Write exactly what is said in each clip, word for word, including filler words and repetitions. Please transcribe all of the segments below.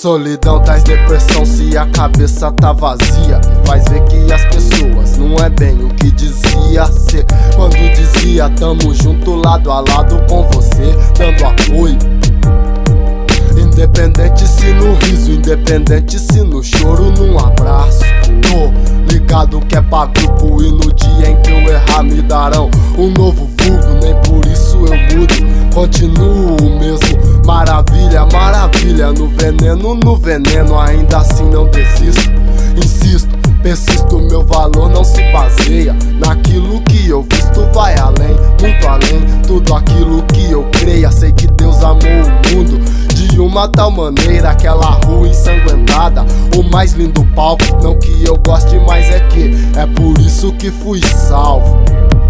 Solidão traz depressão se a cabeça tá vazia, e faz ver que as pessoas não é bem o que dizia ser. Quando dizia tamo junto lado a lado com você, dando apoio, independente se no riso, independente se no choro, num abraço. Tô ligado que é pra grupo, e no dia em que eu errar me darão um novo vulgo. Nem por isso eu mudo, continuo o mesmo. Maravilha, maravilha, no veneno, no veneno, ainda assim não desisto. Insisto, persisto, meu valor não se baseia naquilo que eu visto, vai além, muito além. Tudo aquilo que eu creia, sei que Deus amou o mundo de uma tal maneira, aquela rua ensanguentada, o mais lindo palco. Não que eu goste, mas é que é por isso que fui salvo.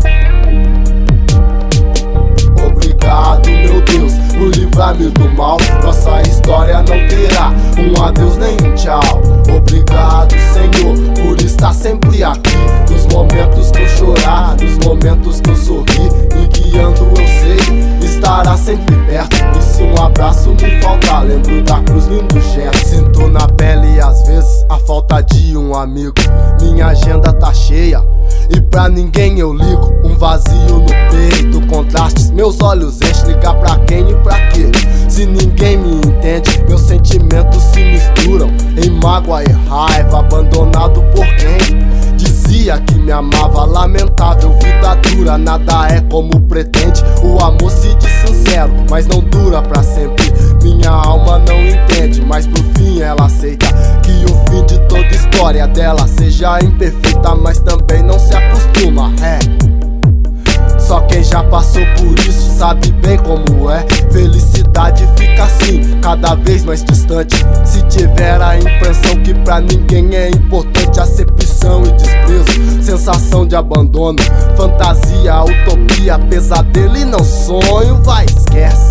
Obrigado, meu Deus, por livrar-me do mal. Nossa história não terá um adeus nem um tchau. Obrigado, Senhor, por estar sempre aqui, nos momentos que eu chorar, nos momentos que eu sorri, me guiando eu sei, estará sempre perto. E se um abraço me faltar, lembro da cruz, lindo gesto. Sinto na pele às vezes a falta de um amigo. Minha agenda tá cheia e pra ninguém eu ligo. Um vazio no peito, contrastes, meus olhos enchem. Ligar pra quem e pra quê? Se ninguém me entende, meus sentimentos se misturam em mágoa e raiva. Abandonado por quem dizia que me amava, lamentável, vida dura, nada é como pretende. O amor se diz sincero, mas não dura pra sempre. Minha alma não entende, mas por fim ela aceita que o fim de toda história dela seja imperfeita, mas também não se acostuma, é. Só quem já passou por isso sabe bem como é. Felicidade fica assim, cada vez mais distante. Se tiver a impressão que pra ninguém é importante, acepção e desprezo, sensação de abandono, fantasia, utopia, pesadelo e não sonho, vai, esquece.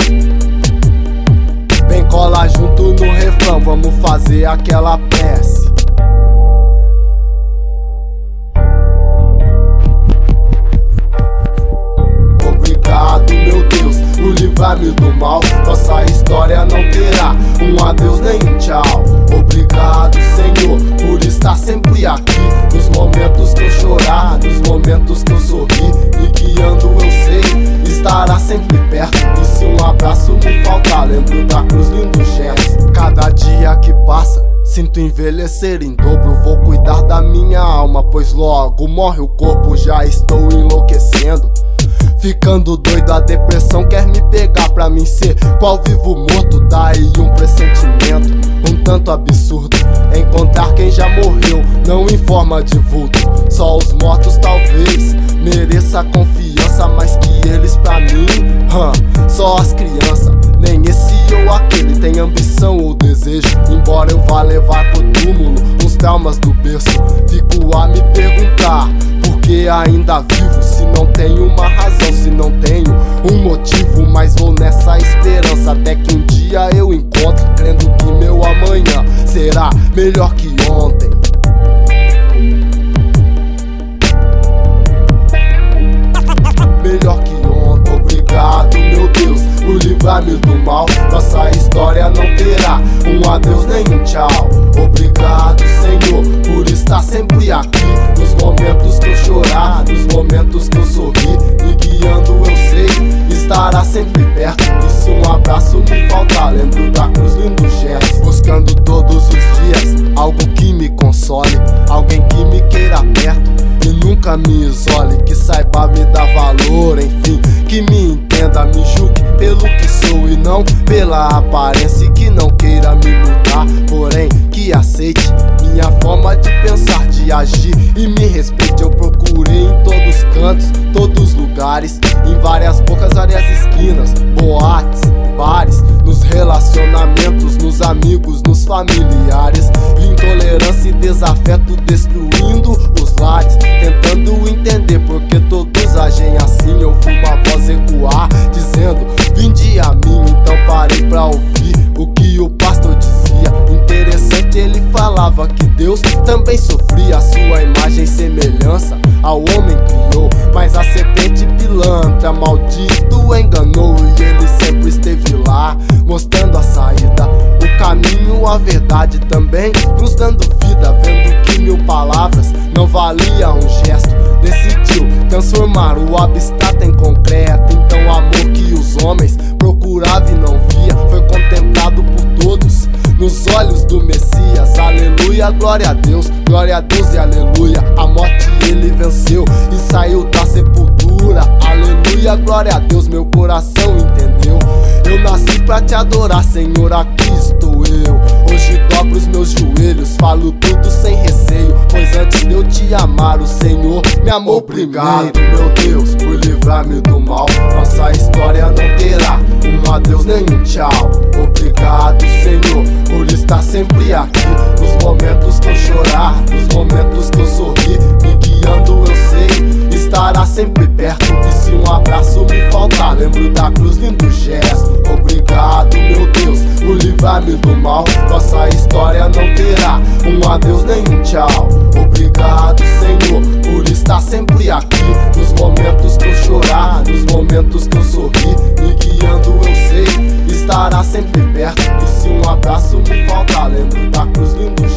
Vem colar junto no refrão, vamos fazer aquela prece. Livrar-me do mal, nossa história não terá um adeus nem um tchau. Obrigado, Senhor, por estar sempre aqui, nos momentos que eu chorar, nos momentos que eu sorri, me guiando eu sei, estará sempre perto. E se um abraço me faltar, lembro da cruz, lindo gesto. Cada dia que passa, sinto envelhecer em dobro. Vou cuidar da minha alma, pois logo morre o corpo, já estou enlouquecendo, ficando doido, a depressão quer me pegar. Pra mim ser qual vivo morto, daí um pressentimento um tanto absurdo. Encontrar quem já morreu, não em forma de vulto. Só os mortos talvez mereça confiança, mas que eles pra mim, hum, só as crianças. Nem esse ou aquele tem ambição ou desejo, embora eu vá levar pro túmulo uns traumas do berço. Fico a me perguntar por que ainda vivo, se não tenho uma razão, se não tenho um motivo. Mas vou nessa esperança até que um dia eu encontre, crendo que meu amanhã será melhor que ontem. Melhor que ontem. Obrigado, meu Deus, por livrar-me do mal. Nossa história não terá um adeus nem um tchau. Obrigado, Senhor, por estar sempre aqui, nos momentos que eu chorar, nos momentos que eu sorri, me guiando eu sei, estará sempre perto. E se um abraço me faltar, lembro da cruz, lindo gesto. Buscando todos os dias algo que me console, alguém que me queira perto e nunca me isole, que saiba me dar valor, enfim, que me entenda, me julgue pelo que sou e não pela aparência, e que não queira me mudar, porém que aceite minha forma de pensar, de agir e me respeite. Eu procurei em todos os cantos, todos os lugares, em várias bocas, várias esquinas, boates, bares, nos relacionamentos, nos amigos, nos familiares. Vi intolerância e desafeto destruindo os lares, tentando entender porque todos agem assim. Eu vi uma voz ecoar dizendo: vinde a mim. Então parei pra ouvir o que o pastor dizia. Interessante, ele falava que Deus também sofria, a sua imagem e semelhança ao homem criou, mas a serpente pilantra, maldito, enganou, e ele sempre esteve lá, mostrando a saída. O caminho, a verdade também, nos dando vida, vendo que mil palavras não valia um gesto. Decidiu transformar o abstrato em concreto. Então o amor que os homens procuravam e não via foi contemplado por todos nos olhos do Messias. Aleluia, glória a Deus, glória a Deus e aleluia. A morte ele venceu e saiu da sepultura. Aleluia, glória a Deus, meu coração entendeu. Eu nasci pra te adorar, Senhor, aqui estou eu. Hoje dobro os meus joelhos, falo tudo sem receio, pois antes de eu te amar, o Senhor me amou Obrigado, primeiro. Meu Deus, por livrar-me do mal. Nossa história não terá um adeus nem um tchau. Obrigado, Senhor, por estar sempre aqui, nos momentos que eu chorar, nos momentos que eu sorrir, me guiando eu sei, estará sempre perto. E se um abraço me faltar, lembro da cruz, lindo gesto. Obrigado, meu Deus, por livrar-me do mal. Nossa história não terá um adeus nem um tchau. Obrigado, Senhor, por estar sempre aqui, nos momentos que eu chorar, nos momentos que eu sorrir, me guiando eu sei, estará sempre perto. E se um abraço me faltar, lembro da cruz, lindo gesto.